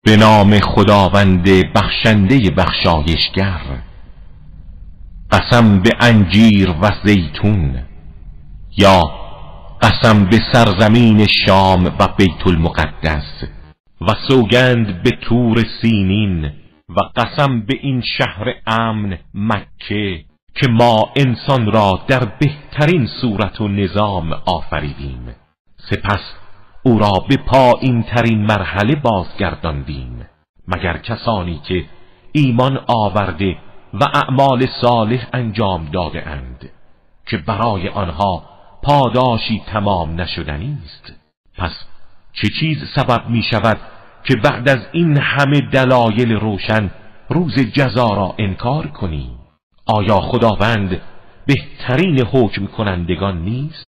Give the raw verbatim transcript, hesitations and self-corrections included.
به نام خداوند بخشنده بخشایشگر. قسم به انجیر و زیتون، یا قسم به سرزمین شام و بیت المقدس، و سوگند به طور سینین، و قسم به این شهر امن مکه که ما انسان را در بهترین صورت و نظام آفریدیم، سپس او را به پایین ترین مرحله بازگرداندیم، مگر کسانی که ایمان آورده و اعمال صالح انجام داده اند که برای آنها پاداشی تمام نشدنی است. پس چه چیز سبب می شود که بعد از این همه دلایل روشن روز جزا را انکار کنی؟ آیا خداوند بهترین حکم کنندگان نیست؟